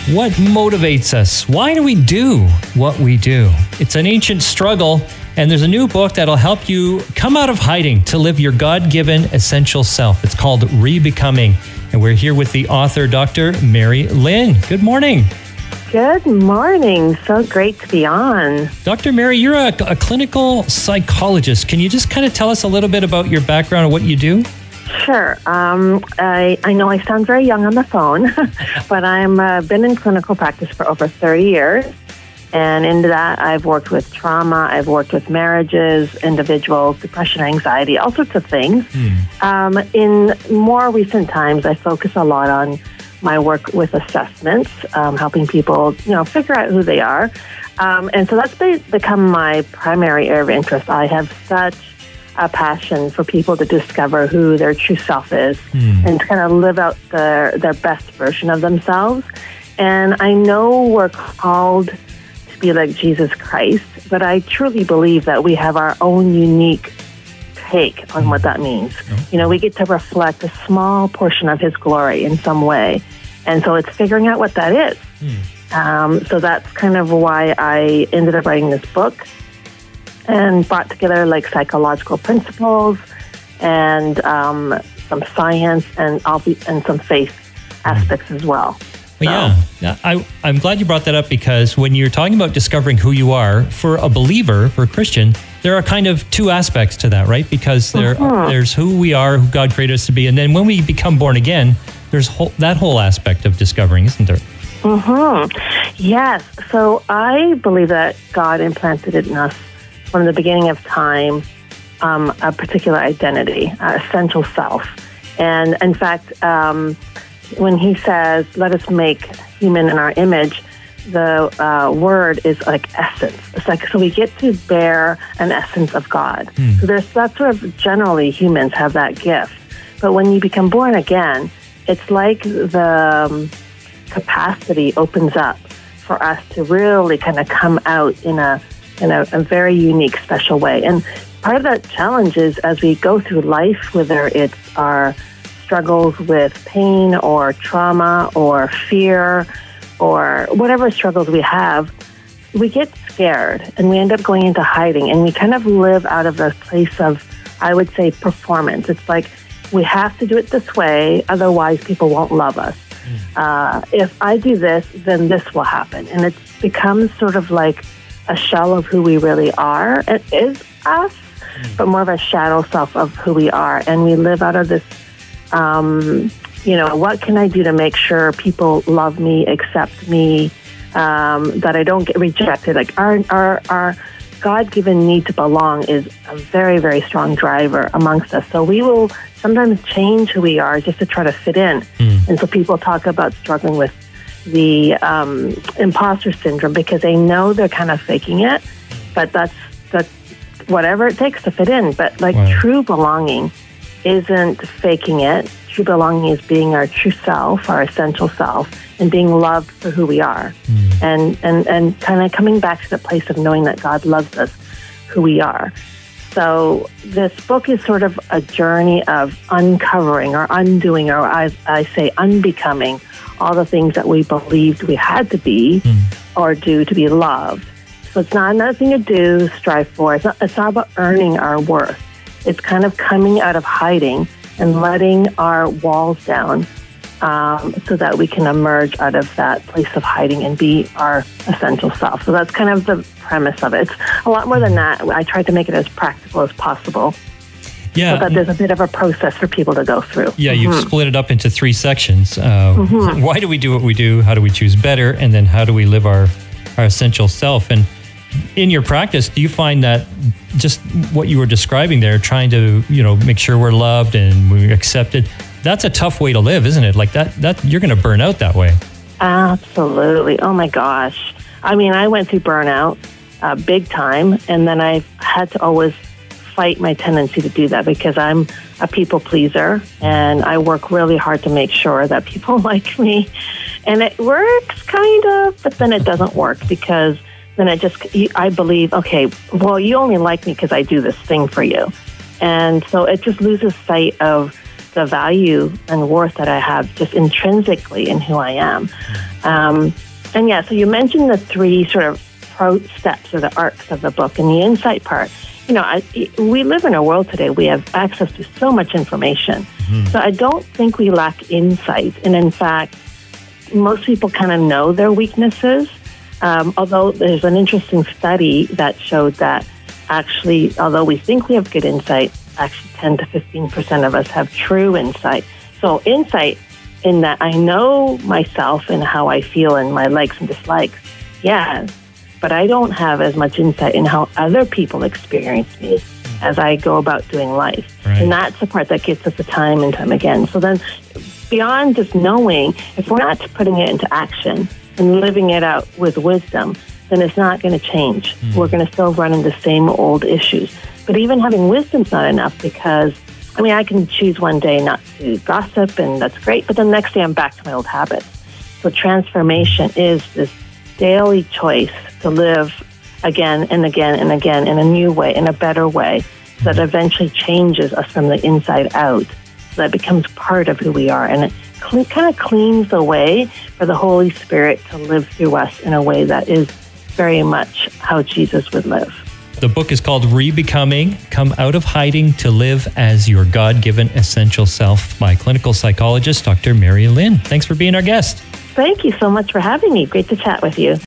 What motivates us? Why do we do what we do? It's an ancient struggle, and there's a new book that'll help you come out of hiding to live your God-given essential self. It's called Rebecoming, and we're here with the author, Dr. Mary Lynn. Good morning. Good morning. So great to be on. Dr. Mary, you're a clinical psychologist. Can you just kind of tell us a little bit about your background and what you do? Sure. I know I sound very young on the phone, but I've been in clinical practice for over 30 years. And into that, I've worked with trauma, I've worked with marriages, individuals, depression, anxiety, all sorts of things. In more recent times, I focus a lot on my work with assessments, helping people, figure out who they are. And so that's become my primary area of interest. I have such a passion for people to discover who their true self is and to kind of live out their best version of themselves. And I know we're called to be like Jesus Christ, but I truly believe that we have our own unique take on what that means. We get to reflect a small portion of his glory in some way. And so it's figuring out what that is. So that's kind of why I ended up writing this book and brought together like psychological principles and some science and some faith aspects as well. Well, yeah, I'm glad you brought that up, because when you're talking about discovering who you are, for a believer, for a Christian, there are kind of two aspects to that, right? Because there's who we are, who God created us to be, and then when we become born again, there's that whole aspect of discovering, isn't there? Yes. So I believe that God implanted in us from the beginning of time a particular identity, essential self. And in fact, when he says, let us make human in our image, the word is like essence. It's like, so we get to bear an essence of God. So that's sort of generally humans have that gift. But when you become born again, it's like the capacity opens up for us to really kind of come out in a very unique, special way. And part of that challenge is as we go through life, whether it's our struggles with pain or trauma or fear or whatever struggles we have, we get scared and we end up going into hiding, and we kind of live out of a place of, I would say, performance. It's like we have to do it this way, otherwise people won't love us. If I do this, then this will happen. And it becomes sort of like a shell of who we really are. It is us, but more of a shadow self of who we are. And we live out of this, what can I do to make sure people love me, accept me, that I don't get rejected? Like our God-given need to belong is a very, very strong driver amongst us. So we will sometimes change who we are just to try to fit in. And so people talk about struggling with the imposter syndrome because they know they're kind of faking it, but that's whatever it takes to fit in. But true belonging isn't faking it. True belonging is being our true self, our essential self, and being loved for who we are. And kind of coming back to the place of knowing that God loves us, who we are. So this book is sort of a journey of uncovering or undoing, or I say unbecoming, all the things that we believed we had to be or do to be loved. So it's not another thing to do, strive for. It's not about earning our worth. It's kind of coming out of hiding and letting our walls down so that we can emerge out of that place of hiding and be our essential self. So that's kind of the premise of it. It's a lot more than that. I tried to make it as practical as possible. Yeah. So that there's a bit of a process for people to go through. Yeah, you've split it up into 3 sections. Why do we do what we do? How do we choose better? And then how do we live our essential self? And in your practice, do you find that just what you were describing there, trying to, make sure we're loved and we're accepted, that's a tough way to live, isn't it? Like that you're going to burn out that way. Absolutely. Oh my gosh. I mean, I went through burnout big time, and then I had to always fight my tendency to do that because I'm a people pleaser and I work really hard to make sure that people like me. And it works kind of, but then it doesn't work because then I believe, okay, well, you only like me because I do this thing for you. And so it just loses sight of the value and worth that I have just intrinsically in who I am. And yeah, so you mentioned the three sort of steps or the arcs of the book, and the insight part. We live in a world today, we have access to so much information. So I don't think we lack insight. And in fact, most people kind of know their weaknesses. Although there's an interesting study that showed that actually, although we think we have good insight, actually 10 to 15% of us have true insight. So insight in that I know myself and how I feel and my likes and dislikes, yes, but I don't have as much insight in how other people experience me as I go about doing life. Right. And that's the part that gets us the time and time again. So then beyond just knowing, if we're not putting it into action and living it out with wisdom, then it's not going to change. We're going to still run into the same old issues. But even having wisdom's not enough, because, I can choose one day not to gossip, and that's great, but the next day I'm back to my old habits. So transformation is this daily choice to live again and again and again in a new way, in a better way, that eventually changes us from the inside out, so that it becomes part of who we are. And it kind of cleans the way for the Holy Spirit to live through us in a way that is very much how Jesus would live. The book is called Rebecoming, Come Out of Hiding to Live as Your God-Given Essential Self by clinical psychologist Dr. Mary Lynn. Thanks for being our guest. Thank you so much for having me. Great to chat with you.